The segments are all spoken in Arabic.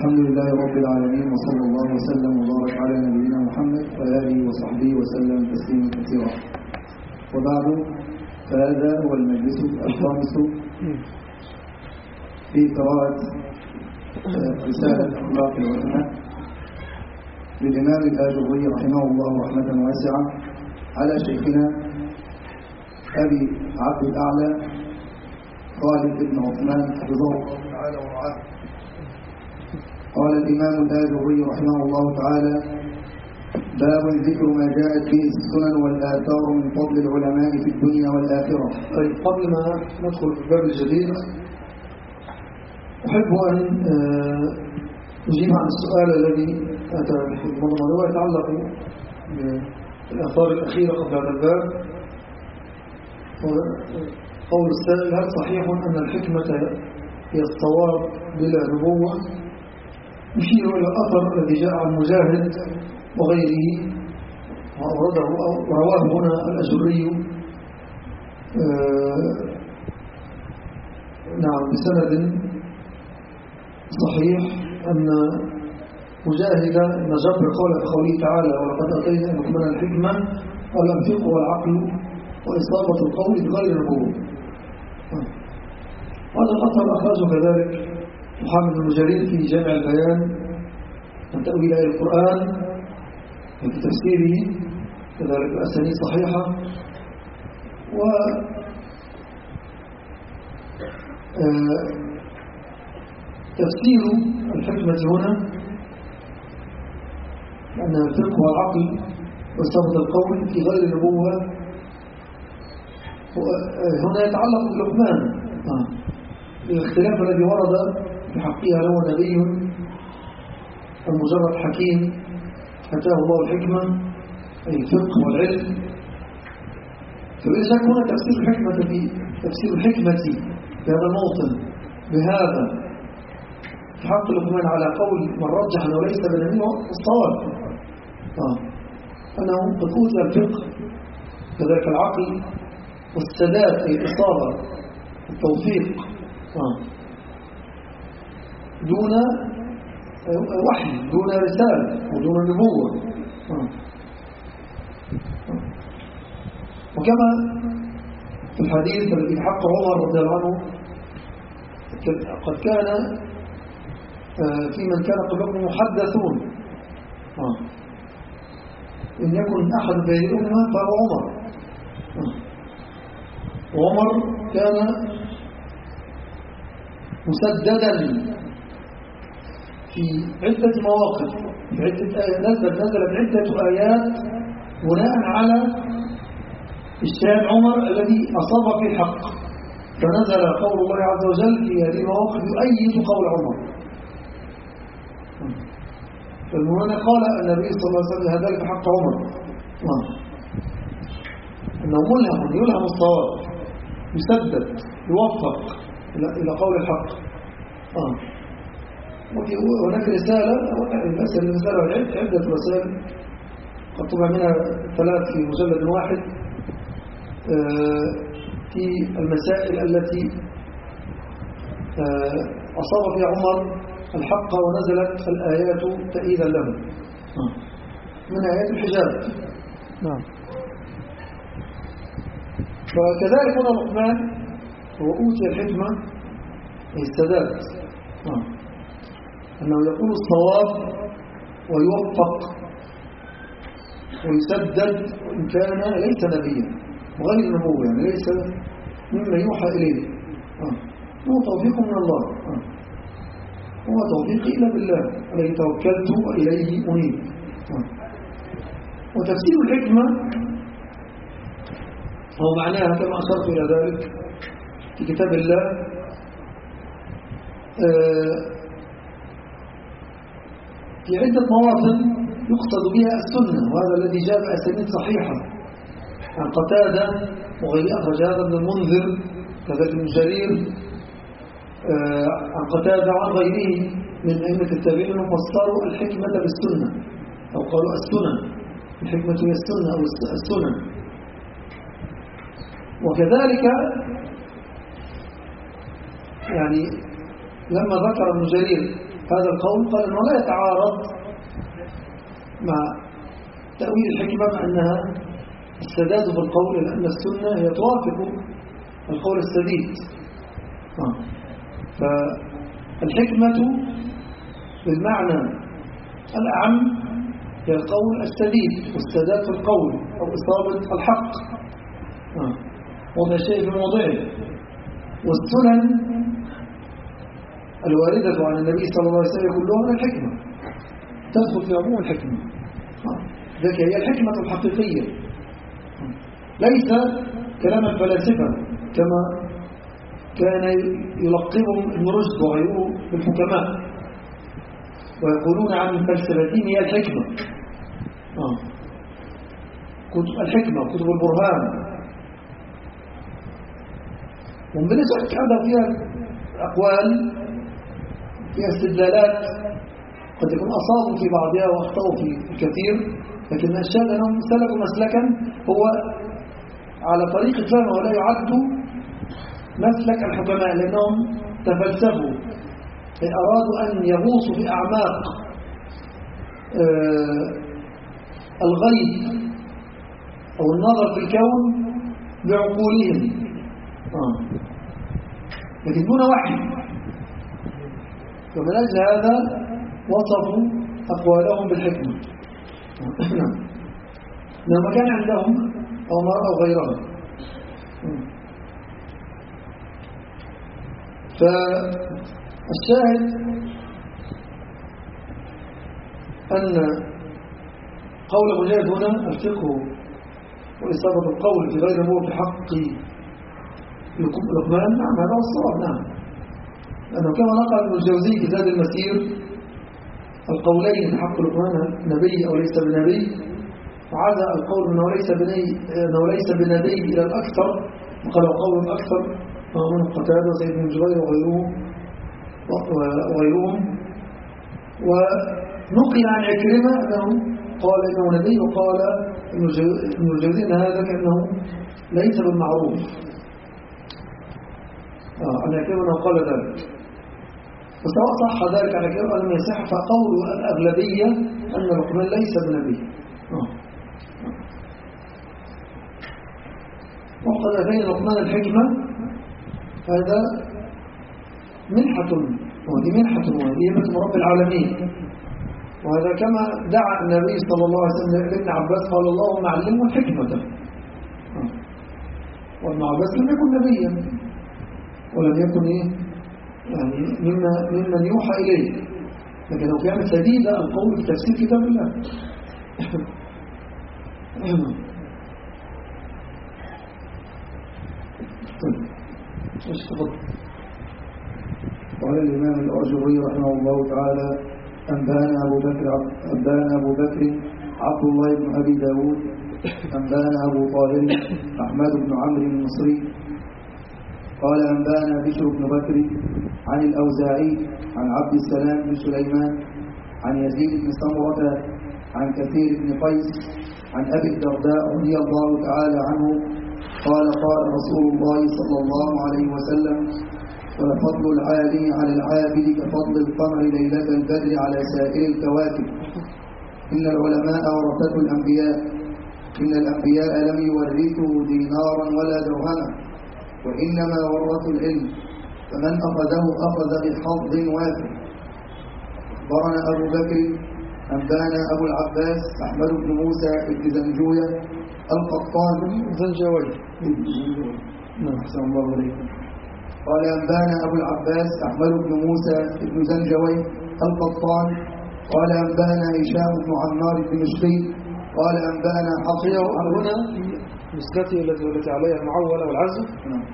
الحمد لله رب العالمين، وصلى الله وسلم وبارك على نبينا محمد وآله وصحبه وسلم تسليما كثيرا. وبعد، فهذا هو المجلس الخامس في قراءة رسالة أخلاق العلماء للإمام الآجري رحمه الله رحمة واسعة على شيخنا أبي عبد الأعلى خالد بن عثمان حفظه الله تعالى ورعاه. قال الإمام الآجري رحمه الله تعالى: باب ذكر ما جاءت به السنن والآثار من فضل العلماء في الدنيا والآخرة. طيب، قبل ما ندخل في الباب الجديد أحب أن أجيب عن السؤال الذي أتى في الموضوع ويتعلق بالآثار الأخيرة قبل هذا الباب. قول السائل: هل صحيح أن الحكمة هي الصواب بلا نبوة؟ يشير إلى الأثر الذي جاء عن مجاهد وغيره وأورده ورواه هنا الأجري نعم بسند صحيح أن مجاهد أن جبر قوله تعالى: ولقد أتينا لقمان الحكمة والأنفق والعقل وإصابة القول بغير نبوة. هذا الأثر أخرجه كذلك محمد بن جرير في جامع البيان من تأويل آية القرآن في تفسيره، كذلك الأسانيد صحيحة. و تفسير الحكمة هنا أن الفقه والعقل وإصابة القول في غير النبوة هنا يتعلق بلقمان، الاختلاف الذي ورد في حقها هو نبي المجرد حكيم أتاه الله الحكمة أي الفقه والعلم. فإذا كان تفسير الحكمة في هذا الموطن بهذا في حق لقمان على قول من رجح أنه ليس بنبي الصواب، أنه قد أوتي الفقه كذلك العقل والسداد أي الإصابة التوفيق دون وحي، دون رسالة ودون نبوة. وكما في الحديث الذي حق عمر رضي الله عنه قد كان في من كان قبلكم محدثون، إن يكن أحد بينهما فهو عمر. وعمر كان مسددا في عدة مواقف، في عدة نزلت عدة آيات بناء على اجتهاد عمر الذي أصاب في الحق، فنزل قول الله عز وجل في هذه المواقف يؤيد قول عمر. فالمعنى قال النبي صلى الله عليه وسلم ذلك حق عمر أنه يلهم الصواب، يسدد، يوفق إلى قول الحق. هناك رسالة عدة رسائل قد طبع منها 3 في مجلد واحد في المسائل التي أصاب فيها عمر الحق ونزلت الآيات تأييدا له من آيات الحجاب. فكذلك هنا لقمان هو أوتي الحكمة السداد، أنه يقول الصواب ويوفق ويسدد وإن كان ليس نبيا وغير نبوة، يعني ليس مما يوحى إليه، هو توفيق من الله، هو توفيق إلا بالله عليه توكلت وإليه أنيب. وتفسير الحكمة هو معناها كما أشرت إلى ذلك في كتاب الله في عدة مواطن يقصد بها السنة، وهذا الذي جاء بأسانيد صحيحة عن قتادة وغير أخرج هذا ابن المنذر كذلك ابن جرير عن قتادة وعن غيره من أئمة التابعين فسروا الحكمة بالسنة أو قالوا السنن، الحكمة هي السنة أو السنن. وكذلك يعني لما ذكر ابن جرير هذا القول قال أنه لا يتعارض مع تأويل الحكمة مع أنها السداد في القول، لأن السنة هي توافق القول السديد. فالحكمة بالمعنى الأعم هي القول السديد والسداد في القول أو إصابة الحق، وضع الشيء في موضعه. والسنن الواردة عن النبي صلى الله عليه وسلم كلها من الحكمة، تدخل في عموم الحكمة. ذلك هي الحكمة الحقيقية، ليس كلام الفلاسفة كما كان يلقبهم ابن رشد وغيره بالحكماء ويقولون عن فلسفتهم هي الحكمة. كتب الحكمة كتب البرهان، ومن شك هذا فيها أقوال فيها استدلالات قد يكون أصابوا في بعضها وأخطأوا في الكثير، لكن الشاهد أنهم سلكوا مسلكا هو على طريقة فهم ولا يعد مسلك الحكماء، لأنهم تفلسفوا، أرادوا أن يغوصوا في أعماق الغيب أو النظر في الكون بعقولهم، لكن دون وحي. ومن أجل هذا وصفوا أقوالهم بالحكمة لما كان عندهم أو ما رأوا غيرهم. فالشاهد أن قول مجاهد هنا الفقه وإصابة القول في غير مور بحق لقمان، نعم هذا هو الصواب. نعم، لأنه كما نقل ابن الجوزي في زاد المسير القولين في حق لقمان نبي أو ليس بنبي، وعاد القول أنه ليس بنبي إلى الأكثر، وقال قول الأكثر من قتادة وسيد بن جبير وغيرهم. ونقل عن عكرمة أنه قال إنه نبي، وقال ابن الجوزي أن هذا كأنه ليس بالمعروف عن عكرمة أنه قال ذلك. فسواء صح ذلك على عكرمة لم يصح، فقول الأغلبية أن لقمان ليس بنبي. وقد أتينا لقمان الحكمة، هذا منحة، وهذه منحة وهذه من رب العالمين. وهذا كما دعا النبي صلى الله عليه وسلم لابن عباس قال اللهم علمه الحكمة. وابن عباس لم يكن نبيا ولم يكن يعني ممن يوحى إليه، لكنه كان سديد القول في تفسير كتاب الله. قال الإمام الأجري رحمه الله تعالى أنبانا أبو بكر عبد الله بن أبي داود أنبانا أبو طاهر أحمد بن عمرو المصري قال أنبانا بشر بن بكر عن الأوزاعي عن عبد السلام بن سليمان عن يزيد بن سمرة عن كثير بن قيس عن أبي الدرداء رضي الله تعالى عنه قال قال رسول الله صلى الله عليه وسلم ولفضل العالم على العابد كفضل القمر ليلة البدر على سائر الكواكب. إن العلماء ورثة الأنبياء، إن الأنبياء لم يورثوا دينارا ولا درهما، وإنما ورثوا العلم، فمن أخذه أخذ بحظ وافر. أخبرنا أبو بكر أنبانا أبو العباس أحمد بن موسى بن زنجوية القطان زنجوي أحسن الله عليكم. قال أنبانا أبو العباس أحمد بن موسى بن زنجوي القطان قال أنبانا هشام بن عمار الدمشقي قال أنبانا حفصه. هنا نسختي التي عليها المعولة والعزم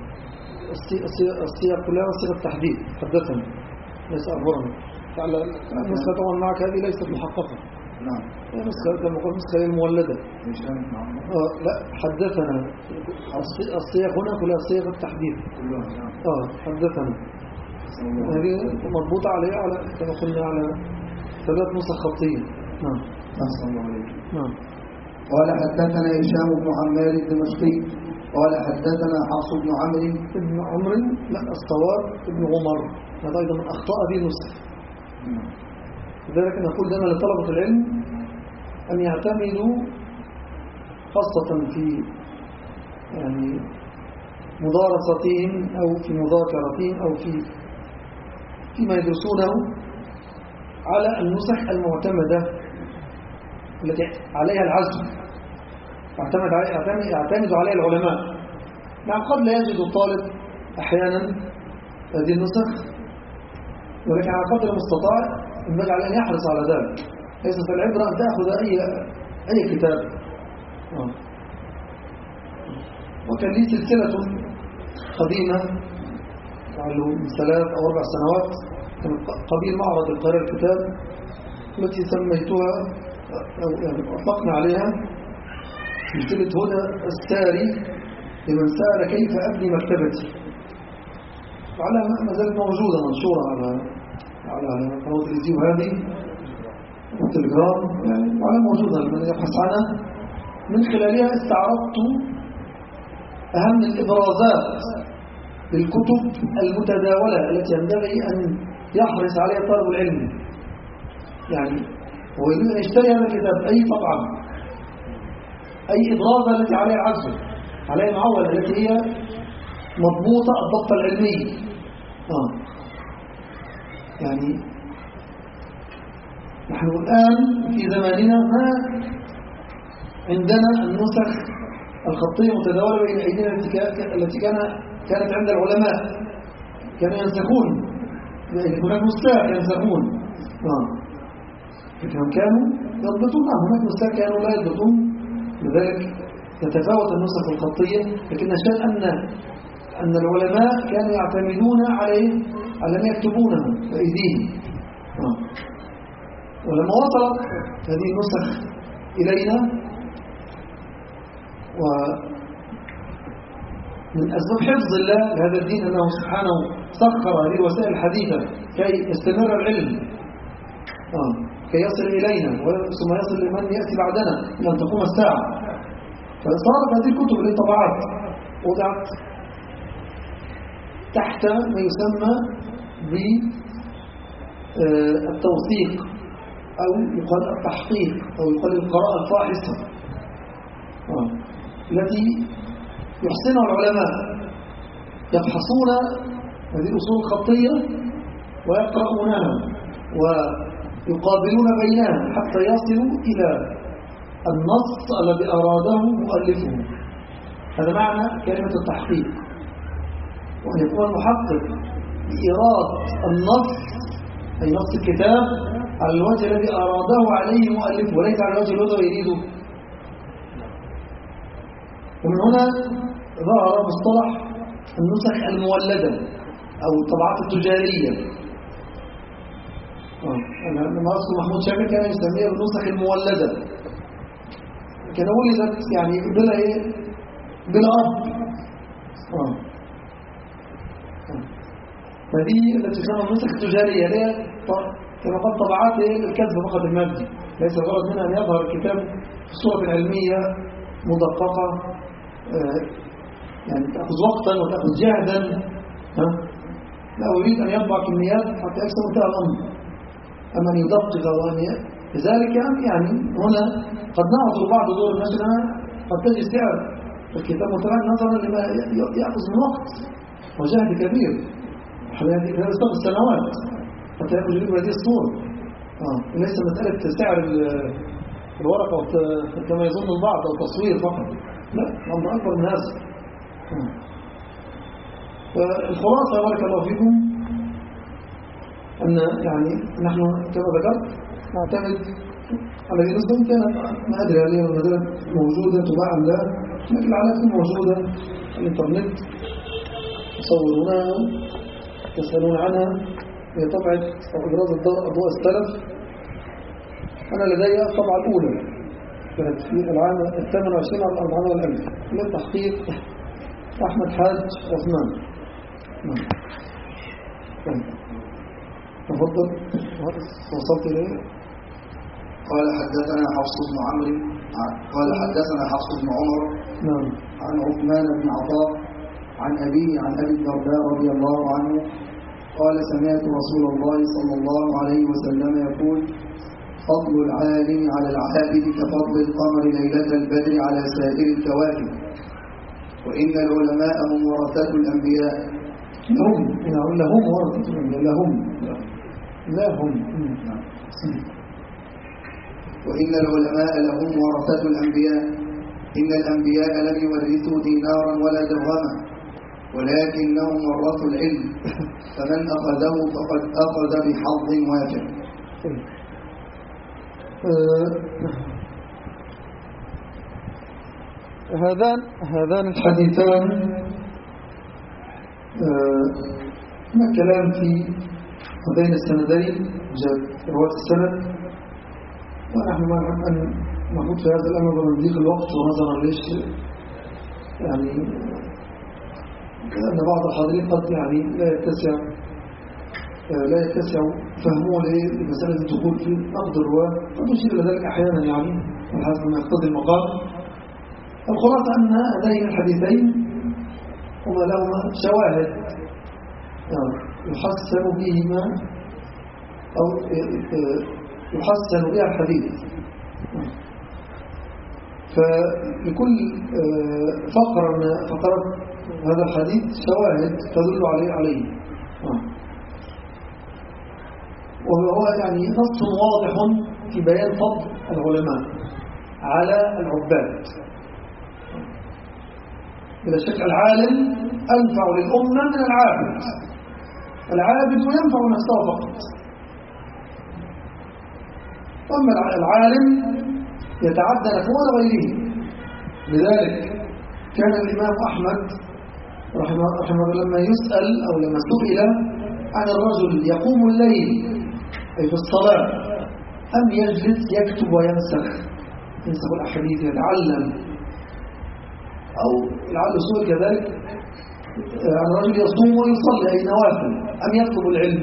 الصيغة كلها صيغة التحديد حدثنا ليس أخبرنا. النسخة طبعا معك هذه ليست محققة. نعم. النسخة كما قلت نسخة المولدة. لا حدثنا الصيغ هنا كلها صيغة التحديد. حدثنا. هذه مربوطة عليها على كما قلنا على 3 نسخ خطية. نعم. أحسن الله عليك. نعم. قال حدثنا هشام بن عمار الدمشقي قال حدثنا حفص بن عمرو ابن عمرو، لا الصواب ابن عمر، هذا أيضا من أخطاء هذه النسخ. لذلك نقول دائما لطلبة العلم أن يعتمدوا خاصة في يعني مدارستهم أو في مذاكرتهم أو فيما يدرسونه على النسخ المعتمدة التي عليها العزم، يعتمد عليها العلماء. نعم قد لا يجد الطالب أحيانا هذه النسخ، ولكن على قدر المستطاع ينبغي عليه أن يحرص على ذلك. ليست العبرة أن تأخذ أي كتاب. وكان لي سلسلة قديمة من 3 أو 4 سنوات قبيل معرض القراءة الكتاب التي سميتها أو يعني أطلقنا عليها سلسلة هدى الساري لمن سأل كيف أبني مكتبتي، وعلى ما زالت موجودة منشورة على قنوات اليوتيوب هذه والتليجرام يعني، وعلى موجودة لمن يبحث عنها. من خلالها استعرضت أهم الإبرازات للكتب المتداولة التي ينبغي أن يحرص عليها طالب العلم، يعني هو يريد أن يشتري هذا الكتاب أي طبعا، أي إبرازة التي عليها عزم، عليها معولة التي هي مضبوطة الضبط العلمي. يعني نحن الآن في زماننا ما عندنا النسخ الخطية متداولة بين أيدينا التي كانت عند العلماء، كانوا ينسخون، هناك نساخ ينسخون، لكنهم كانوا يضبطون، هناك نساخ كانوا لا يضبطون، لذلك تتفاوت النسخ الخطية. لكن الشيء أن العلماء كانوا يعتمدون على أن يكتبونه بأيديهم. ولما وصلت هذه النسخ إلينا ومن أسباب حفظ الله لهذا الدين أنه سبحانه سخر هذه الوسائل الحديثة كي يستمر العلم، كي يصل إلينا ثم يصل لمن يأتي بعدنا إلى أن تقوم الساعة. فصارت هذه الكتب للطبعات وضعت تحت ما يسمى بالتوثيق أو يقال التحقيق أو يقال القراءة الفاحصة التي يحسنها العلماء، يفحصون هذه الأصول الخطية ويقرؤونها ويقابلون بينها حتى يصلوا إلى النص الذي أراده مؤلفه. هذا معنى كلمة التحقيق، وأن يكون المحقق بإيراد النص أي نص الكتاب على الوجه الذي أراده عليه مؤلفه وليس على الوجه الذي يريده. ومن هنا ظهر مصطلح النسخ المولدة أو الطبعات التجارية. لما أذكر محمود شاكر كان يسميها النسخ المولدة، كان ولدت يعني بلا أب. فدي التي تسمى النسخ التجارية هي كما قال طبعات الكذب فقط المادي، ليس الغرض منها أن يظهر الكتاب في صورة علمية مدققة يعني تأخذ وقتا وتأخذ جهدا. لا أريد أن يطبع كميات حتى يكسب منتهى الأمر، أما أن يدقق وأن لذلك يعني هنا قد نعذر بعض دور النشر قد تجد سعر الكتاب متبعا نظرا لما يأخذ من وقت وجهد كبير، هذا يستغل السنوات حتى يأخذ جديد بهذه الصورة. ليس مسألة سعر الورقة كما يظن البعض أو تصوير فقط، لا، الأمر أكبر من هذا. فالخلاصة بارك الله فيكم أن يعني نحن كما ذكرت نعتمد على النسبة كانت ما أدري عليها ما زالت موجودة تباع لا، لكن على تكون موجودة الإنترنت تصورونها تسألون عنها. هي طبعة أو إبراز أضواء السلف. أنا لدي الطبعة الأولى كانت في العام 28 على 400,000 من تحقيق أحمد حاج عثمان. تفضل وصلت إليه. قال حدثنا حفص بن عمرو قال حدثنا حفص بن عمر عن عثمان بن عطاء عن أبيه عن أبي الدرداء رضي الله عنه قال سمعت رسول الله صلى الله عليه وسلم يقول فضل العالم على العابد كفضل القمر ليلة البدر على سائر الكواكب وإن العلماء هم ورثة الأنبياء لهم ورثة الأنبياء لا هم وإن العلماء لهم ورثة الأنبياء إن الأنبياء لم يورثوا دينارا ولا درهما ولكنهم ورثوا العلم فمن أخذه فقد أخذ بحظ وافر. هذان الحديثان ما كلام في هذين السندين رواة السند، ونحن ما نحب أن نخوض في هذا الأمر بمضيق الوقت ونظرا ليش يعني لأن بعض الحاضرين قد يعني لا يتسع فهمه لمسألة الدخول في نقد الرواة، قد يشير إلى ذلك أحيانا يعني حسب ما يقتضي المقام. الخلاصة أن هذين الحديثين هما لهما شواهد يحسن بهما أو يحسن بها الحديث، فلكل فقرة من فقرات هذا الحديث شواهد تدل عليه وهو يعني نص واضح في بيان فضل العلماء على العباد. بلا شك العالم أنفع للأمة من العابد ينفع نفسه فقط، أما العالم يتعدى نفوه غيره. لذلك كان الإمام أحمد رحمه الله لما يسأل أو لما سئل عن الرجل يقوم الليل أي في الصلاة أم يجلس يكتب وينسخ الأحاديث يتعلم، أو لعل سؤال كذلك عن الرجل يصوم ويصلي أي نوافل أم يطلب العلم،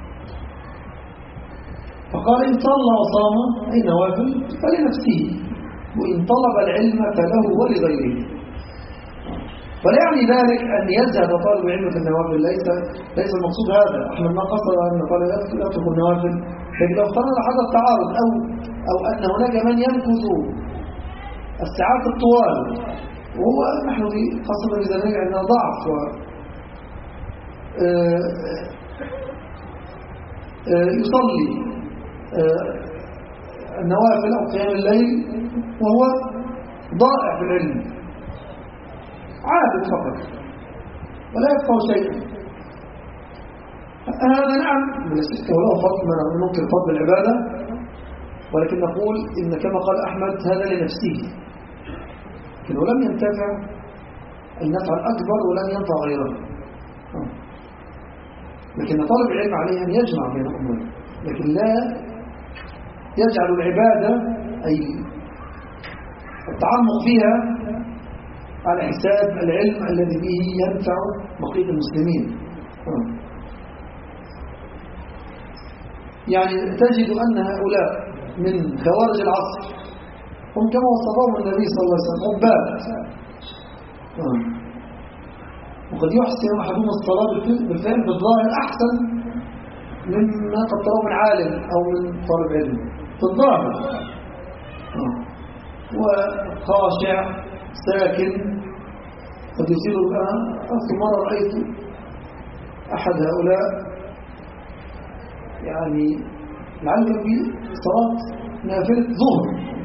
فقال إن صلى وصام أي نوافل فلنفسه وإن طلب العلم فله ولغيره. ولا يعني ذلك أن يزهد طالب العلم في النوافل، ليس المقصود هذا. احنا ما قصد أن قال يترك النوافل، لكن لو افترض هذا التعارض أو أن هناك من ينكث الساعات الطوال، وهو نحن خاصة في زماننا عندنا ضعف يصلي النوافل أو قيام الليل وهو ضائع في العلم عابد فقط ولا يفقه شيئا، هذا نعم ولو فضل ما ننكر فضل العبادة، ولكن نقول إن كما قال أحمد هذا لنفسه، لكنه لم ينتفع النفع الأكبر ولم ينفع غيره. لكن طالب العلم عليه أن يجمع بين الأمور، لكن لا يجعل العبادة أي التعمق فيها على حساب العلم الذي به ينفع بقية المسلمين. يعني تجد أن هؤلاء من خوارج العصر هم كما وصفهم النبي صلى الله عليه وسلم عباد، وقد يحسن أحدهم الصلاة بالفعل بالظاهر أحسن مما قد تراه من عالم أو من طالب علم في الظاهر، وخاشع ساكن قد يصير الآن. أصل مرة رأيت أحد هؤلاء يعني لعله في صلاة نافلة ظهر،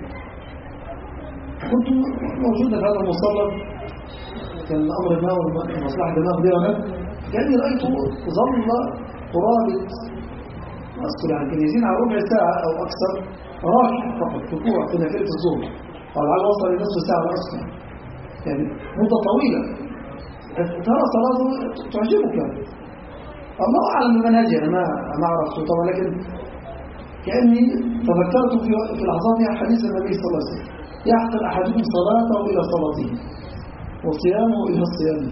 كنت موجودة في هذا المصلى، كان الأمر ما والمصلحة دماغ بيها، كأني رأيته ظل قرابة أذكر يعني كان يزين على ربع ساعة أو أكثر راكع فقط ركوع في نافلة الظهر، ولعل وصل لنصف ساعة أكثر، يعني مدة طويلة. ترى صلاته تعجبك، الله أعلم بمنهجي، أنا ما أعرف طبعا، لكن كأني تذكرت في لحظاتها حديث النبي صلى الله عليه وسلم يحقر أحدكم صلاته إلى صلاته وصيامه إلى صيامه،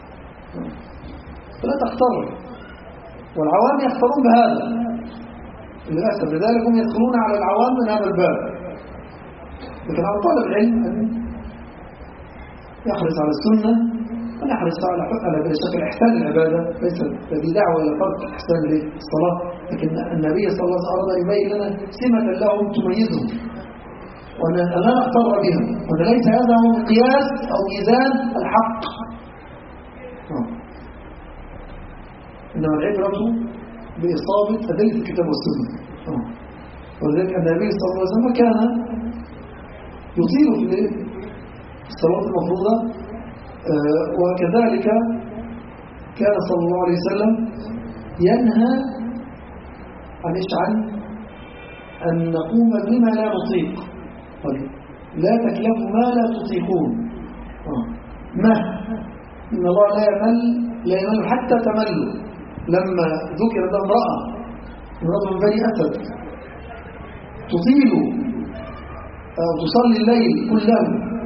فلا تختار، والعوام يختارون بهذا، للأسف لذلك هم يدخلون على العوام من هذا الباب. لكن على طالب العلم أن يحرص على السنة ونحرص على شكل إحسان العبادة، ليس هذه دعوة إلى فرق إحسان الصلاة، لكن النبي صلى الله عليه وسلم يبين لنا سمة لهم تميزهم وأن لا نغتر بهم، وأن ليس هذا هو مقياس أو ميزان الحق، إنما العبرة بإصابة أدلة الكتاب والسنة. ولذلك النبي صلى الله عليه وسلم كان يطيل في الصلاة المفروضة، وكذلك كان صلى الله عليه وسلم ينهى عن أن نقوم بما لا نطيق. لا تكلفوا ما لا تطيقون. ما إن الله لا يمل حتى تملوا. لما ذكر ده امرأة من بني أسد تطيل أو تصلي الليل كله،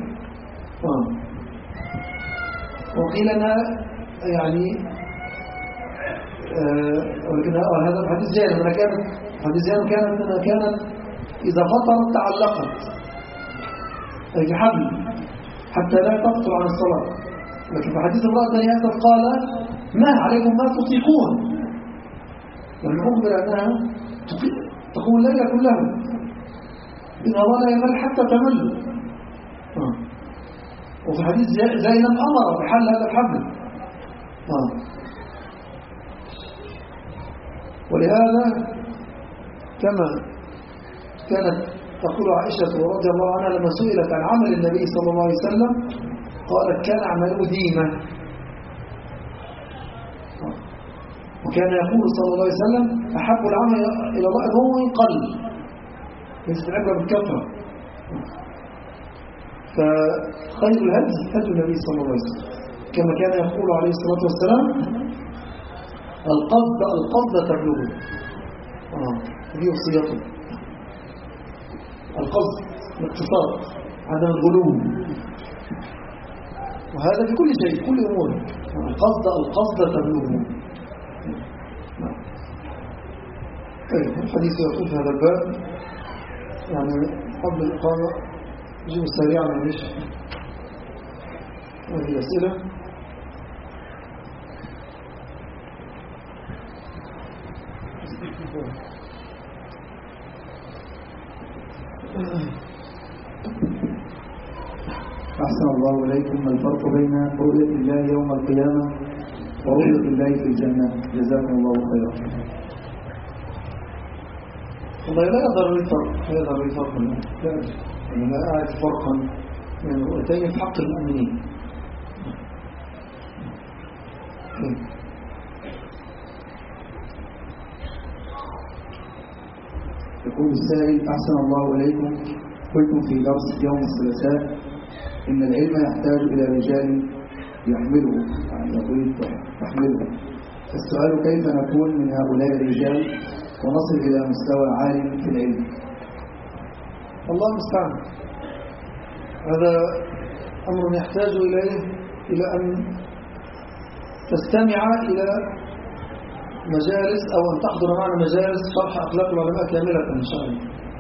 وقيل أنها يعني ولكن هذا الحديث جانب كانت إذا فطرت تعلقت أي بحبل حتى لا تفطر عن الصلاة. لكن في حديث امرأة بني أسد قال ما عليكم ما تطيقون، لأن أخبر أنها تقوم الليل كله إن الله لا يمل حتى تمل. وفي حديث زينب أمر بحل هذا الحبل. ولهذا كما كانت تقول عائشة رضي الله عنها لما سئلت عن عمل النبي صلى الله عليه وسلم قالت كان عمله ديمة، وكان يقول صلى الله عليه وسلم أحب العمل إلى الله هو قل، ليست العبرة بالكثرة. فخير الهدي هدي النبي صلى الله عليه وسلم كما كان يقول عليه الصلاة والسلام القصد تبلغه. دي وصيته، القصد الاقتصاد عدم الغلو، وهذا في كل شيء كل أمور. القصد تبلغه. الحديث يقول في هذا الباب يعني قبل الإقامة نجيب سريعا معلش هذه الأسئلة. أحسن الله إليكم. ما الفرق بين رؤية الله يوم القيامة ورؤية الله في الجنة؟ جزاكم الله خيرا. والله لا يظهر لي فرق، أنا لا أعرف فرقا بين الرؤيتين في حق المؤمنين. يقول السائل أحسن الله إليكم، قلتم في درس يوم الثلاثاء إن العلم يحتاج إلى رجال يحمله، يعني يحمله. السؤال كيف نكون من هؤلاء الرجال ونصل إلى مستوى عالي في العلم؟ الله المستعان. هذا أمر يحتاج إلى أن تستمع إلى مجالس أو أن تحضر معنا مجالس شرح أخلاق العلماء كاملة إن شاء الله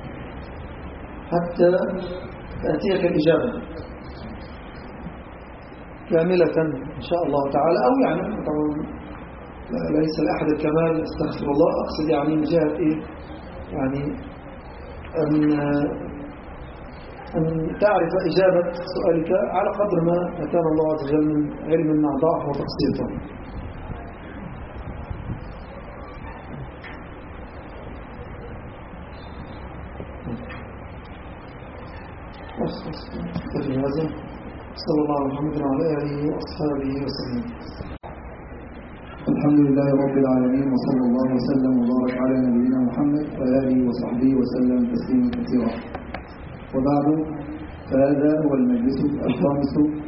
حتى تأتيك الإجابة كاملة إن شاء الله تعالى. أو يعني طبعا ليس لأحد الكمال استغفر الله، أقصد يعني من جهة إيه يعني أن تعرف إجابة سؤالك على قدر ما أتانا الله عز وجل من علم مع ضعف وتقصير. صلى الله عليه وسلم وعلى آله وأصحابه وسلم. الحمد لله رب العالمين، وصلى الله وسلم وبارك على نبينا محمد وآله وصحبه وسلم تسليما كثيرا. وبعد، فهذا هو المجلس الخامس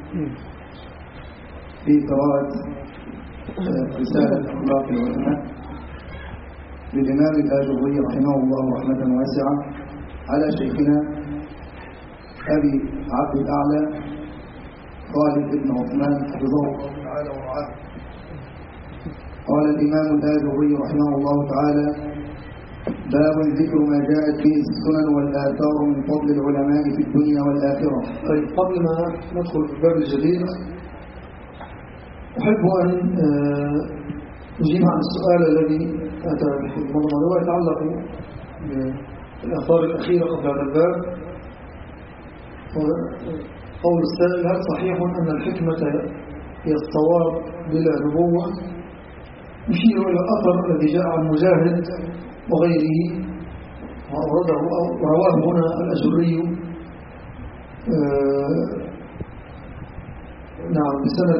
في قراءة رسالة أخلاق العلماء للإمام الآجري رحمه الله رحمة واسعة على شيخنا أبي عبد الأعلى خالد بن عثمان حفظه الله تعالى ورعاه. قال الإمام الآجري رحمه الله تعالى: باب ذكر ما جاءت به السنن والآثار من فضل العلماء في الدنيا والآخرة. طيب، قبل ما ندخل في الباب الجديد أحب أن نجيب عن السؤال الذي أتى في المنظمة هو يتعلق بالآثار الأخيرة قبل هذا الباب. قول السائل: هل صحيح أن الحكمة هي الصواب بلا نبوة؟ يشير إلى الأثر الذي جاء عن مجاهد وغيره وأورده ورواه هنا الأجري نعم بسند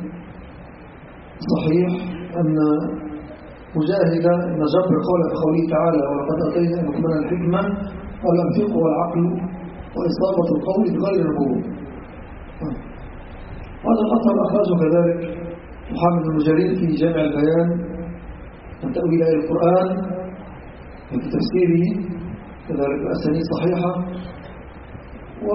صحيح أن مجاهد بن جبر قال في قوله تعالى: ولقد أتينا لقمان الحكمة والأنفق والعقل وإصابة القول بغير نبوة. هذا الأثر أخرجه كذلك محمد بن جرير في جامع البيان عن تأويل آية القرآن في تفسيره، كذلك الأسانيد صحيحة. و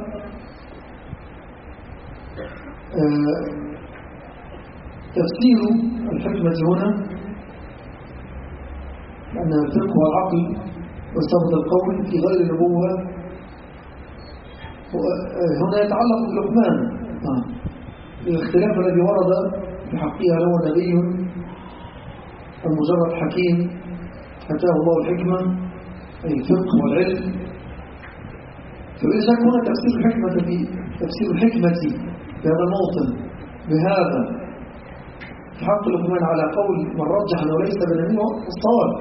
تفسير الحكمة هنا أن الفقه والعقل وإصابة القول في غير نبوة هنا يتعلق بلقمان، الاختلاف الذي ورد في حقها هو نبي المجرد حكيم أتاه الله الحكمة أي الفقه والعلم. فإذا هنا تفسير الحكمة في هذا الموطن بهذا في حق لقمان على قول من رجح أنه ليس بنبي الصواب،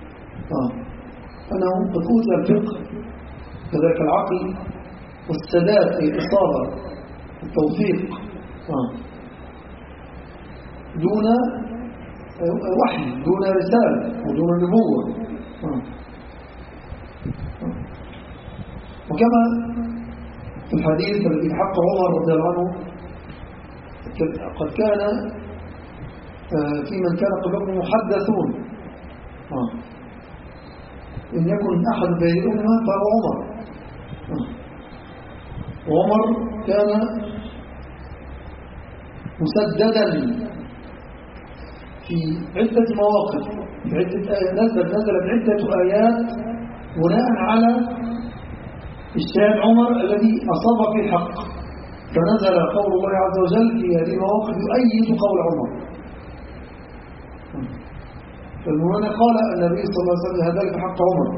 أنه قد أوتي الفقه كذلك العقل والسداد أي الإصابة التوفيق دون وحي دون رسالة ودون نبوة. وكما في الحديث الذي حق عمر رضي الله عنه قد كان في من كان قبلكم محدثون إن يكن أحد هذه الأمة فهو عمر. وعمر كان مسددا في عدة مواقف، في عدة آيات نزلت عدة آيات بناء على اجتهاد عمر الذي أصاب في الحق، فنزل قول الله عز وجل في هذه المواقف يؤيد قول عمر. فالمعنى قال النبي صلى الله عليه وسلم هذلك حق عمر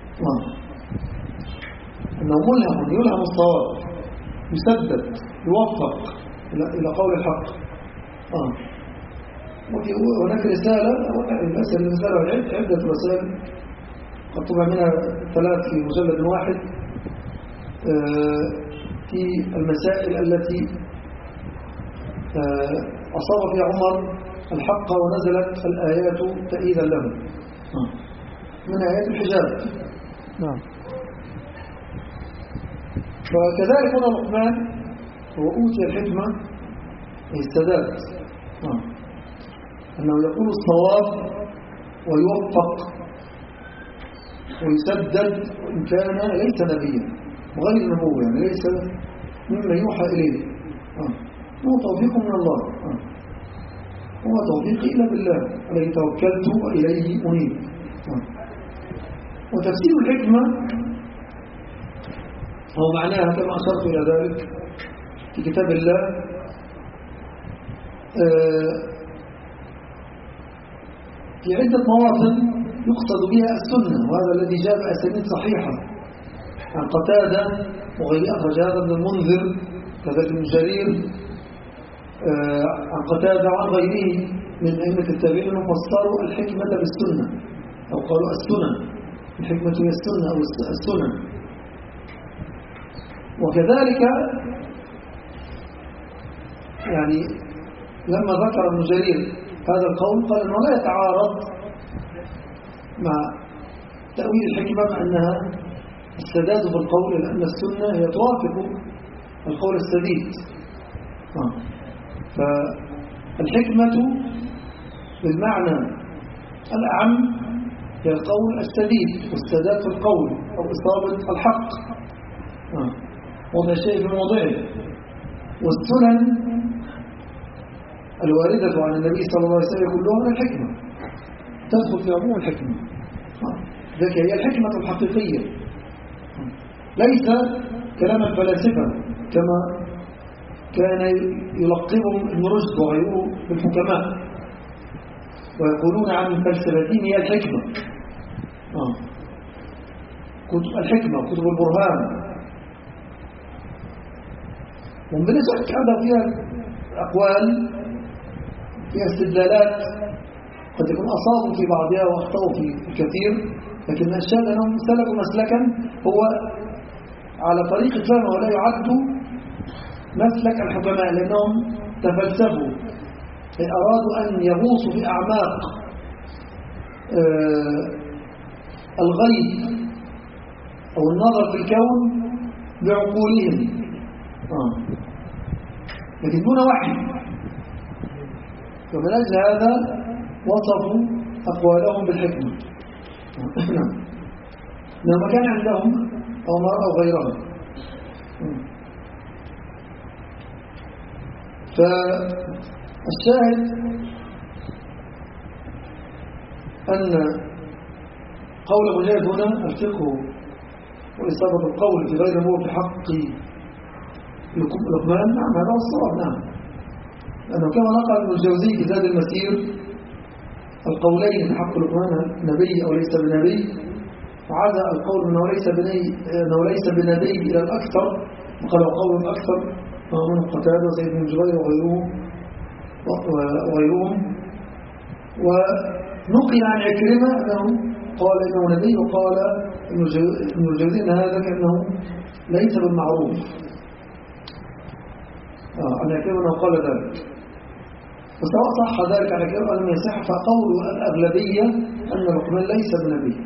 أنه يلهم الصواب، يسدد، يوفق إلى قول الحق. هناك رسالة عدة رسائل قد طبع منها 3 في مجلد واحد في المسائل التي أصاب فيها عمر الحق ونزلت الآيات تأييدا له من آيات الحجاب. فكذلك هنا لقمان هو أوتي الحكمة السداد، أنه يقول الصواب ويوفق ويسدد إن كان ليس نبيا وغير نبوة، يعني ليس مما يوحى إليه. هو توفيق من الله، هو توفيق إلا بالله عليه توكلت وإليه أنيب. وتفسير الحكمة هو معناها كما أشرت إلى ذلك في كتاب الله في عدة مواطن يقصد بها السنة، وهذا الذي جاء بأسانيد صحيحة عن قتادة وغير أخرج هذا ابن المنذر كذلك ابن جرير عن قتادة وعن غيره من أئمة التابعين أنهم فسروا الحكمة بالسنة أو قالوا السنة، الحكمة هي السنة أو السنن. وكذلك يعني لما ذكر ابن جرير هذا القول قال أنه لا يتعارض مع تأويل الحكمة بأنها السداد في القول، لأن السنة هي توافق القول السديد. فالحكمة بالمعنى الأعم هي القول السديد والسداد في القول أو إصابة الحق وضع شيء في موضعه. والسنن الواردة عن النبي صلى الله عليه وسلم كلها من الحكمة، تدخل في عموم الحكمة ذلك هي الحكمة الحقيقية، ليس كلام الفلاسفة كما كان يلقبهم ابن رشد وغيره بالحكماء ويقولون عن فلسفتهم هي الحكمة. كتب الحكمة، كتب البرهان، ومن ذلك هذا فيها أقوال، فيها استدلالات قد يكون أصابوا في بعضها وأخطأوا في الكثير، لكن الشاهد أنهم سلكوا مسلكا هو على طريقة فهم ولا يعد مسلك الحكماء، لأنهم تفلسفوا، أرادوا أن يغوصوا في أعماق الغيب أو النظر في الكون بعقولهم، لكن دون وحي. ومن أجل هذا وصفوا أقوالهم بالحكمة لما كان عندهم أو ما أو غيرهم. فالشاهد أن قول مجاهد هنا الفقه وإصابة القول في غير مو في حق لقمان، نعم هذا هو الصواب، نعم، لأنه كما نقل ابن الجوزي في زاد المسير القولين في حق لقمان نبي أو ليس بنبي، وعزى القول أنه ليس بنبي إلى الأكثر، وقال قول الأكثر من قتادة وسيد بن جبير وغيرهم. ونقل عن عكرمة أنه قال إنه نبي، وقال ابن الجوزي أن هذا كأنه ليس بالمعروف عن عكرمة أنه قال ذلك، فسواء صح ذلك على عكرمة لم يصح، فقول الأغلبية أن لقمان ليس بنبي.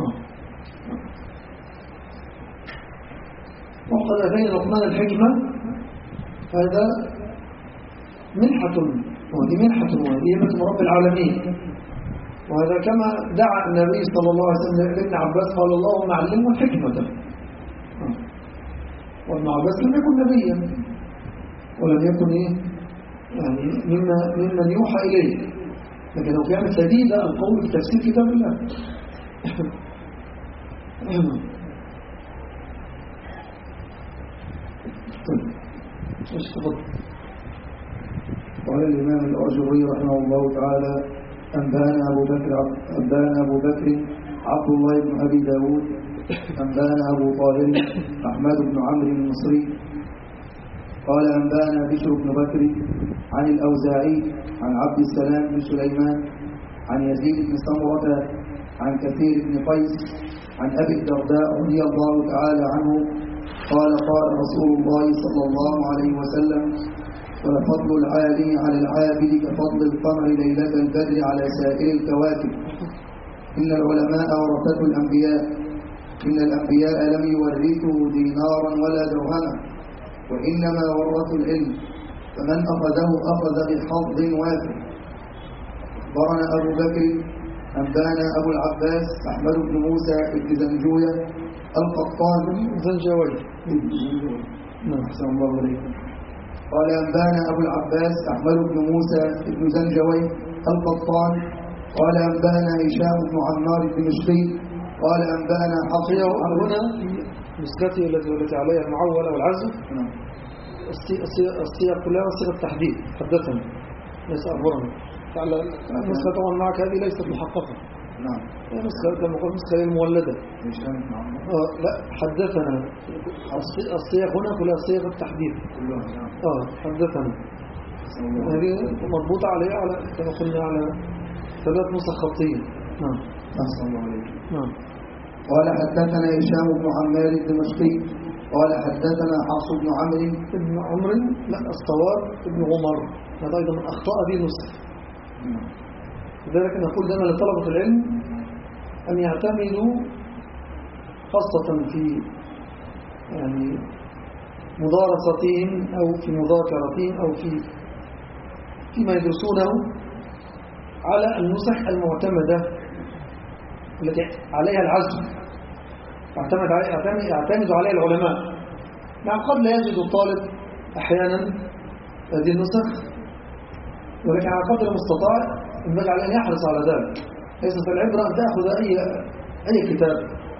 وقد أتينا لقمان الحكمة، هذا منحة، وهذه منحة وهذه من رب العالمين، وهذا كما دعا النبي صلى الله عليه وسلم لابن عباس قال اللهم علمه الحكمة، وابن عباس لم يكن نبيا ولم يكن يعني ممن يوحى إليه، لكنه كان سديد القول في تفسير كتاب الله. قال الإمام الأرجوي رحمه الله تعالى أنبانا أبو بكر عبد الله بن أبي داود أنبانا أبو طاهر أحمد بن عمرو المصري قال أنبانا بشر بن بكر عن الأوزاعي عن عبد السلام بن سليمان عن يزيد بن سمرة عن كثير بن قيس عن أبي الدرداء رضي الله تعالى عنه قال قال رسول الله صلى الله عليه وسلم ولفضل العالي على العابد كفضل القمر ليلة البدر على سائر الكواكب. إن العلماء ورثة الأنبياء، إن الأنبياء لم يورثوا دينارا ولا درهما، وإنما ورثوا العلم، فمن أخذه أخذ بحظ وافر. أخبرنا أبو بكر أنبانا أبو العباس أحمد بن موسى بن زنجوية القطان زنجوي أحسن الله عليكم. قال أنبانا أبو العباس أحمد بن موسى بن زنجوي القطان قال أنبانا هشام بن عمار الدمشقي قال أنبانا حصيه. هنا نسختي التي عليها المعولة والعزم الصيغة كلها صيغة التحديد، حدثنا ليس أخبرنا. النسخة طبعا معك هذه ليست محققة، نعم، نسخة كما قلت نسخة المولدة. لا حدثنا الصيغ هنا كلها صيغ التحديد حدثنا، هذه مربوطة عليها على كما قلنا على 3 نسخ خطية. نعم أحسن الله عليك. نعم. قال حدثنا هشام بن عمار الدمشقي قال حدثنا حفص بن عمرو لا الصواب ابن عمر، هذا أيضا من أخطاء هذه النسخة. لذلك نقول دائما لطلبة العلم أن يعتمدوا خاصة في يعني مدارستهم أو في مذاكرتهم أو فيما يدرسونه على النسخ المعتمدة التي عليها العزم، يعتمد عليها العلماء. نعم قد لا يجد الطالب أحيانا هذه النسخ، ولكن على قدر المستطاع ينبغي عليه أن يحرص على ذلك. ليست العبرة أن تأخذ أي كتاب.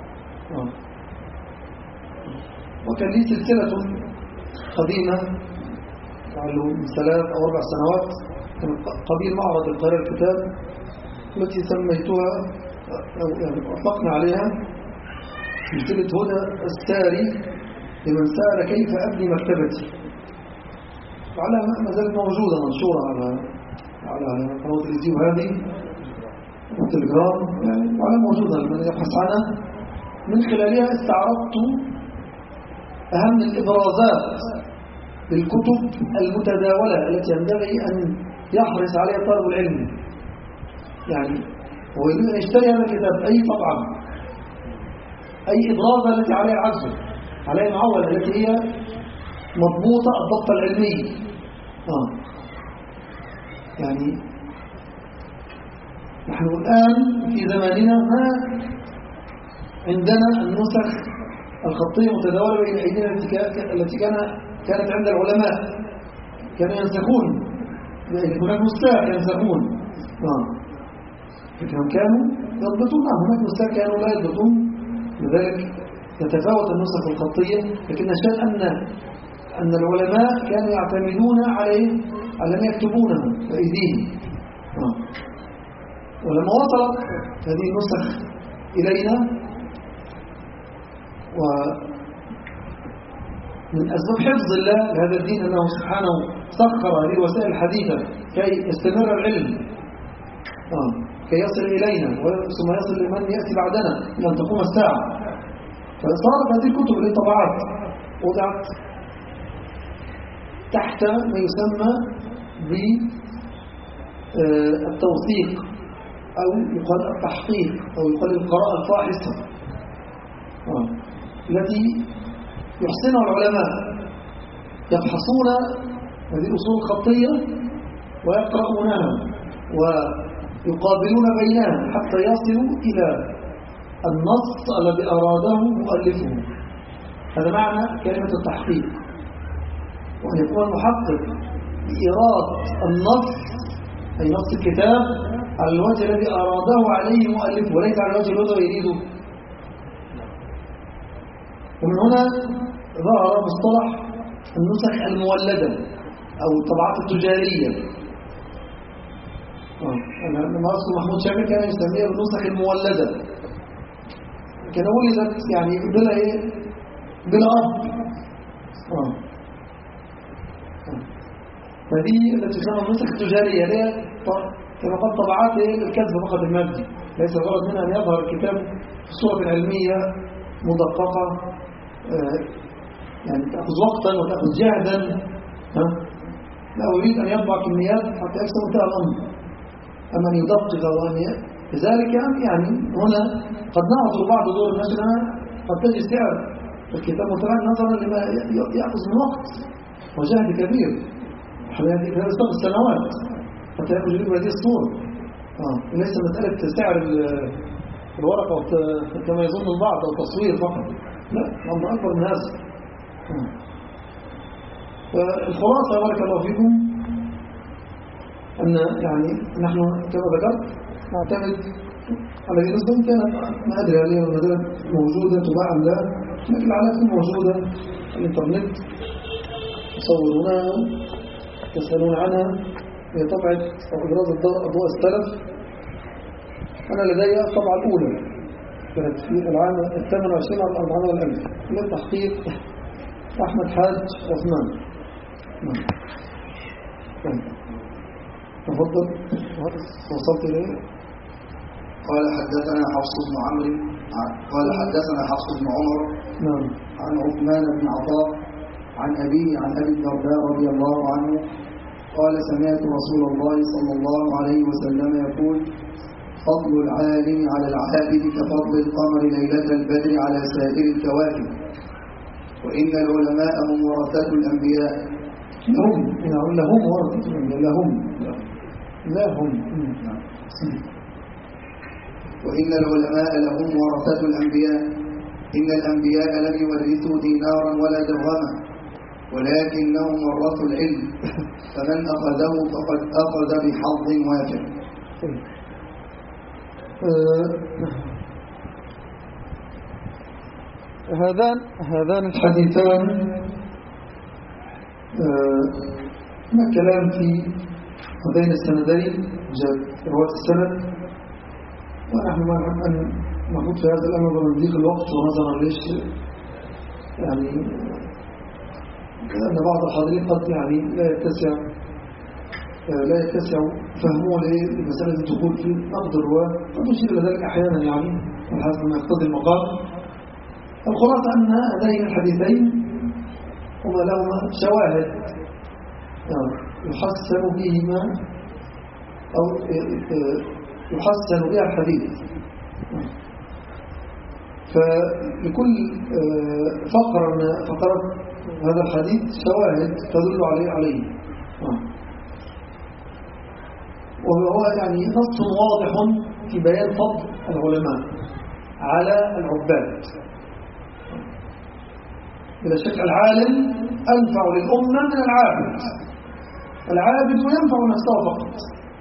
وكان لي سلسلة قديمة من 3 أو 4 سنوات قبيل معرض القراءة الكتاب التي سميتها أو يعني أطلقنا عليها سلسلة هدى الساري لمن سأل كيف أبني مكتبتي، وعلى ما زالت موجودة منشورة على قنوات اليوتيوب هذه والتليجرام يعني، وعلى موجودة لمن يبحث عنها. من خلالها استعرضت أهم الإبرازات للكتب المتداولة التي ينبغي أن يحرص عليها طالب العلم، يعني هو يريد أن يشتري هذا الكتاب أي طبعا، أي إبرازة التي عليها عجز، عليها المعولة التي هي مضبوطة الضبط العلمي. يعني نحن الآن في زماننا ما عندنا النسخ الخطية متداولة بين أيدينا التي كانت عند العلماء، كانوا ينسخون، هناك نساخ ينسخون، كانوا يضبطون، هناك نساخ كانوا لا يضبطون، لذلك تتفاوت النسخ الخطية. لكن الشأن أن العلماء كانوا يعتمدون على أن يكتبونها بأيديهم. ولما وصلت هذه النسخ إلينا ومن أسباب حفظ الله لهذا الدين أنه سبحانه سخر هذه الوسائل الحديثة كي يستمر العلم، كي يصل إلينا ثم يصل لمن يأتي بعدنا إلى أن تقوم الساعة. فصارت هذه الكتب للطبعات وضعت تحت ما يسمى بالتوثيق أو يقال التحقيق أو يقال القراءة الفاحصة التي يحسنها العلماء، يفحصون هذه الأصول الخطية ويقرؤونها ويقابلون بينها حتى يصلوا إلى النص الذي أراده مؤلفه. هذا معنى كلمة التحقيق، وأن يكون المحقق بإيراد النص أي نص الكتاب على الوجه الذي أراده عليه مؤلفه وليس على الوجه الذي يريده. ومن هنا ظهر مصطلح النسخ المولدة أو الطبعات التجارية. أنا لما أذكر محمود شامل كان يسميها النسخ المولدة، كان ولدت يعني بلا أب. فدي التي تسمى النسخ التجارية هي كما قال طبعات الكذب فقط المادي، ليس الغرض منها أن يظهر الكتاب في صورة علمية مدققة يعني تأخذ وقتا وتأخذ جهدا. لا أريد أن يطبع كميات حتى يكسب انتهى الأمر، أما أن يدقق وأن لذلك يعني هنا قد نعذر بعض دور النشر قد تجد سعر الكتاب متبعا نظرا لما يأخذ من وقت وجهد كبير، هذا يستغل سنوات حتى يأخذ جديد بهذه الصورة. ليس مسألة سعر الورقة كما يظن البعض أو تصوير فقط، لا، الأمر أكبر من هذا. فالخلاصة بارك الله فيكم أن يعني نحن كما ذكرت نعتمد على نسبة كانت ما أدري عليها المدارس موجودة تباع أم لا، لكن العلاقة موجودة الإنترنت تصورونها تسألون عنها، هي طبعة أو إبراز أضواء السلف. أنا لدي الطبعة الأولى كانت في العام 28 على 400,000 من تحقيق أحمد حاج عثمان. تفضل وصلت إليه. قال حدثنا حفص بن عمرو قال حدثنا حفص بن عمر عن عثمان بن عطاء عن أبيه عن أبي الدرداء رضي الله عنه قال سمعت رسول الله صلى الله عليه وسلم يقول فضل العالم على العابد كفضل القمر ليلة البدر على سائر الكواكب، وإن العلماء هم ورثة الأنبياء. لهم ورثة الأنبياء، لهم وإن العلماء لهم ورثة الأنبياء، إن الأنبياء لم يورثوا دينارا ولا درهما ولكنهم ورثوا العلم، فمن أخذه فقد أخذ بحظ وافر. هذان الحديثان ما كلام في هذين السندين رواة السند، ونحن ما نحب أن نخوض في هذا الأمر من ضيق الوقت ونظرا ليش يعني لأن بعض الحاضرين قد يعني لا يتسع فهمه لمسألة الدخول في نقد الرواة، قد نشير إلى ذلك أحيانا يعني حسب ما يقتضي المقام. الخلاصة أن هذين الحديثين هما لهما شواهد يحسن بهما أو يحسن بها الحديث، فلكل فقرة من فقرات هذا الحديث شواهد تدل عليه وهو يعني نص واضح في بيان فضل العلماء على العباد. بلا شك العالم أنفع للأمة من العابد ينفع نفسه فقط،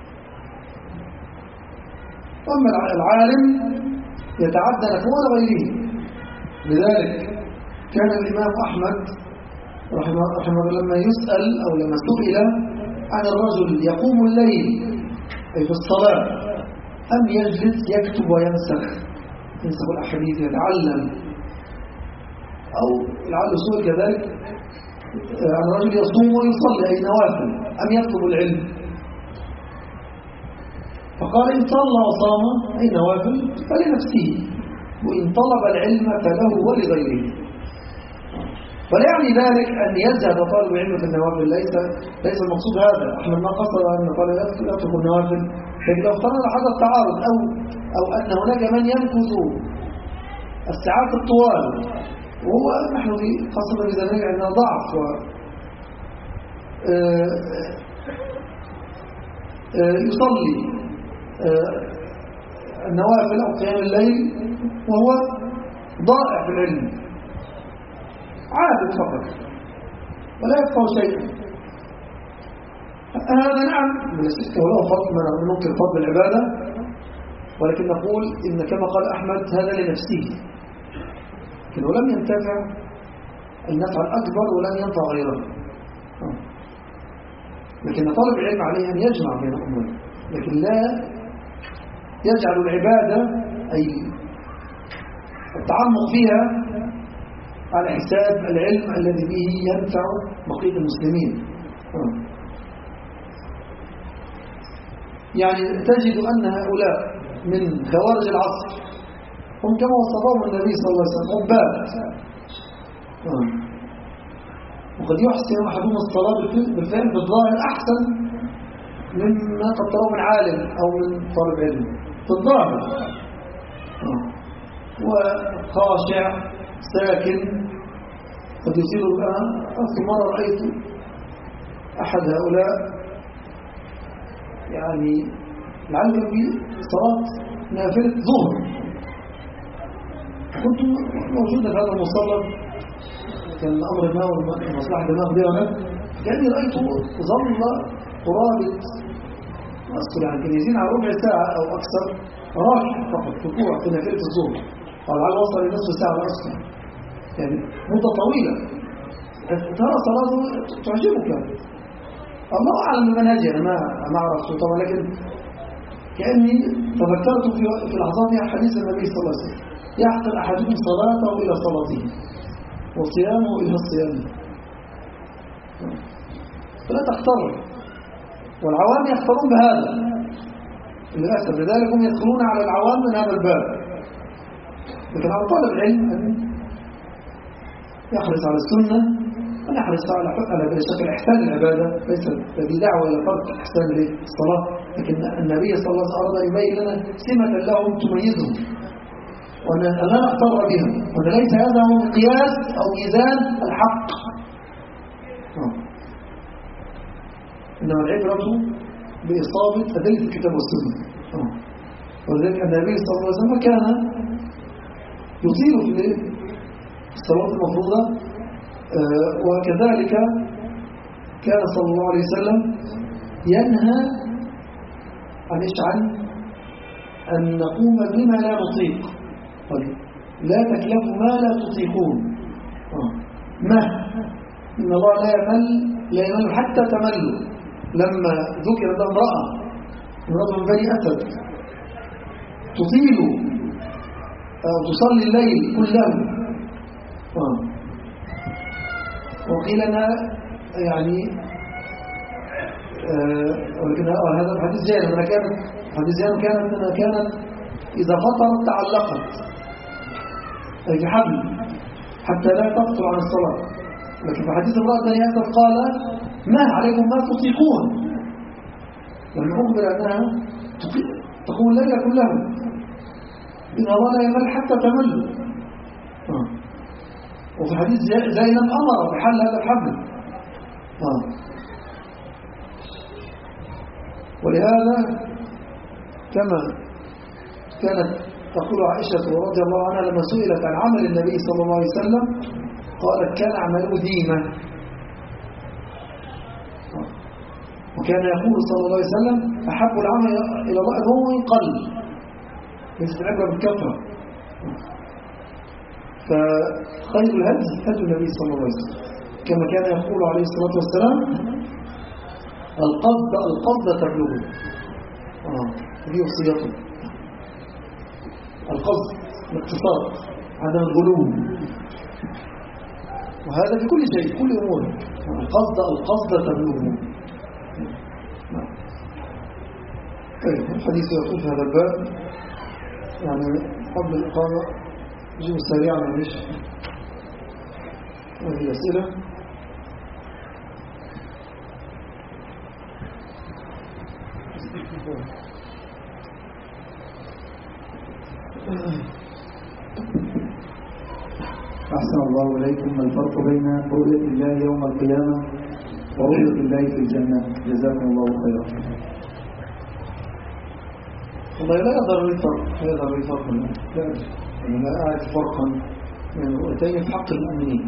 أما العالم يتعدى نفوه غيره. لذلك كان الإمام أحمد رحمه الله لما يسأل أو لما سئل عن الرجل يقوم الليل أي في الصلاة أم يجلس يكتب وينسخ الأحاديث يتعلم، أو لعله سئل كذلك عن الرجل يصوم ويصلي أي نوافل أم يطلب العلم، فقال إن صلى وصام أي نوافل فلنفسه، وإن طلب العلم فله ولغيره. ولا يعني ذلك أن يزهد طالب العلم في النوافل، ليس المقصود هذا. أحمد ما قصد أن قال يترك النوافل، لكن لو افترض هذا التعارض أو أن هناك من ينفذ الساعات الطوال، وهو نحن خاصة إذا نجد عندنا ضعف يصلي النوافل أو قيام الليل وهو ضائع في العلم عابد فقط ولا يفقه شيئا، هذا نعم من الشرك وله فضل، ما ننكر فضل العبادة، ولكن نقول إن كما قال أحمد هذا لنفسه، لكنه لم ينتفع النفع الأكبر ولم ينفع غيره. لكن طالب العلم عليه أن يجمع بين الأمور، لكن لا يجعل العبادة أي التعمق فيها على حساب العلم الذي به ينفع بقية المسلمين. يعني تجد أن هؤلاء من خوارج العصر هم كما وصفهم النبي صلى الله عليه وسلم عباد، وقد يحسن أحدهم الصلاة بالفعل بالظاهر أحسن مما قد تراه من عالم أو من طالب علم في الظاهر، وخاشع ساكن قد يصير الآن. أصل مرة رأيت أحد هؤلاء يعني لعله في صلاة نافلة ظهر، كنت موجودة في هذا المصلى، كان الأمر ما والمصلحة ما أخبرنا، كأني رأيته ظل قرابة أذكر يعني كان يزين على ربع ساعة أو أكثر راكع فقط ركوع في نافلة الظهر، ولعل وصل لنصف ساعة لا أكثر، يعني مدة طويلة. ترى صلاته تعجبك، الله أعلم بمنهجي، أنا ما أعرف طبعا، لكن كأني تذكرت في لحظاتها حديث النبي صلى الله عليه وسلم: يحقر أحدكم صلاته إلى صلاته وصيامه إلى صيامه. فلا تختار، والعوام يختارون بهذا للأسف، لذلك هم يدخلون على العوام من هذا الباب. لكن على طالب العلم أن يحرص على السنة ونحرص على بشكل إحسان العبادة، ليس الذي دعوة إلى فرق إحسان الصلاة، لكن النبي صلى الله عليه وسلم أراد يبين لنا سمة لهم تميزهم وأن لا نختار بها، وأن ليس هذا هو مقياس أو ميزان الحق، إنما العبرة بإصابة أدلة الكتاب والسنة. ولذلك النبي صلى الله عليه وسلم كان يطيل في الصلاة المفروضة، وكذلك كان صلى الله عليه وسلم ينهى عن أن نقوم بما لا نطيق. لا تكلفوا ما لا تطيقون. ما إن الله لا يمل حتى تملوا. لما ذكر ده امرأة من بني أسد تطيل أو تصلي الليل كله، وقيل أنها يعني ولكن هذا الحديث زينب كانت إذا فطرت تعلقت أي بحبل حتى لا تفطر عن الصلاة. لكن في حديث امرأة بني أسد قال ما عليكم ما تطيقون، لما أخبر أنها تقوم الليل كله إن الله لا يمل حتى تمل. وفي حديث زينب أمر بحل هذا الحبل. ولهذا كما كانت تقول عائشة رضي الله عنها لما سئلت عن عمل النبي صلى الله عليه وسلم قالت كان عمله ديمة، وكان يقول صلى الله عليه وسلم أحب العمل إلى الله هو قل، ليس العبرة بالكثرة. فخير الهدي هدي النبي صلى الله عليه وسلم كما كان يقول عليه الصلاة والسلام القصد تبلغه. هذه وصيته، القصد الاقتصاد عدم الغلو، وهذا في كل شيء كل أمور. القصد تبلغه. طيب الحديث يقول في هذا الباب يعني قبل الإقامة نجيب سريعا معلش هذه الأسئلة. أحسن الله إليكم. ما الفرق بين رؤية الله يوم القيامة ورؤية الله في الجنة؟ جزاكم الله خيرا. والله لا يظهر لي فرق، لا أعرف فرقا بين الرؤيتين في حق المؤمنين.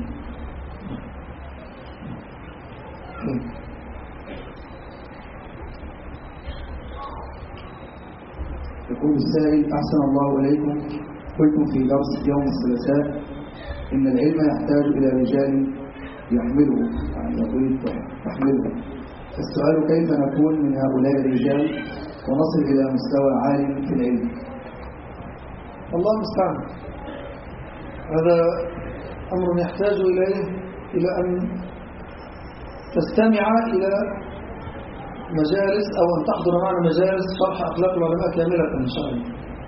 يقول السائل أحسن الله إليكم، قلتم في درس يوم الثلاثاء إن العلم يحتاج إلى رجال يحمله، يعني يقول تحمله. السؤال كيف نكون من هؤلاء الرجال ونصل إلى مستوى عالي في العلم؟ الله المستعان. هذا أمر يحتاج إلى أن تستمع إلى مجالس أو أن تحضر معنا مجالس شرح أخلاق العلماء كاملة إن شاء الله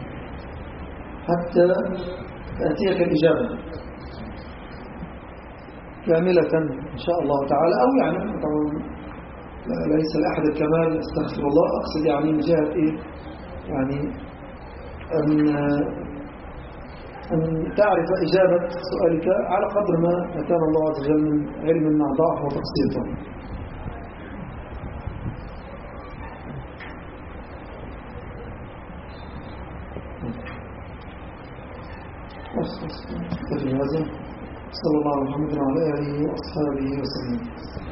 حتى تأتيك الإجابة كاملة إن شاء الله تعالى. أو يعني طبعا ليس لأحد الكمال استغفر الله، أقصد يعني من جهة إيه يعني أن تعرف إجابة سؤالك على قدر ما كان الله عز وجل من علم مع ضعف وتقصير. صلى الله عليه وسلم وعلى آله وأصحابه وسلم.